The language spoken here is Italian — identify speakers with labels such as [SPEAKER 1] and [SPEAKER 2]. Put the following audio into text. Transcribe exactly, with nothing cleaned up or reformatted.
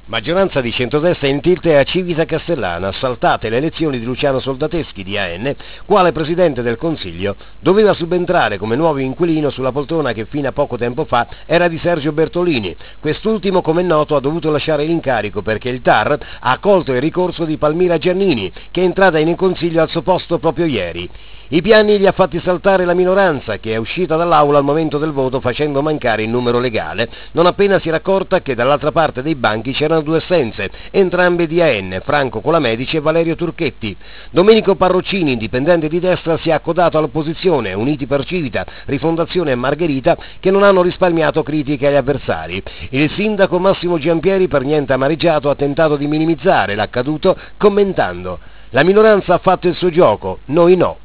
[SPEAKER 1] Maggioranza di centrodestra in tilt a Civita Castellana, saltate le elezioni di Luciano Soldateschi di A N, quale Presidente del Consiglio doveva subentrare come nuovo inquilino sulla poltrona che fino a poco tempo fa era di Sergio Bertolini. Quest'ultimo, come è noto, ha dovuto lasciare l'incarico perché il T A R ha accolto il ricorso di Palmira Giannini, che è entrata in Consiglio al suo posto proprio ieri. I piani li ha fatti saltare la minoranza, che è uscita dall'aula al momento del voto facendo mancare il numero legale, non appena si era accorta che dall'altra parte dei banchi c'erano due assenze, entrambe di A N, Franco Colamedici e Valerio Turchetti. Domenico Parroccini, indipendente di destra, si è accodato all'opposizione, Uniti per Civita, Rifondazione e Margherita, che non hanno risparmiato critiche agli avversari. Il sindaco Massimo Giampieri, per niente amareggiato, ha tentato di minimizzare l'accaduto commentando: «La minoranza ha fatto il suo gioco, noi no».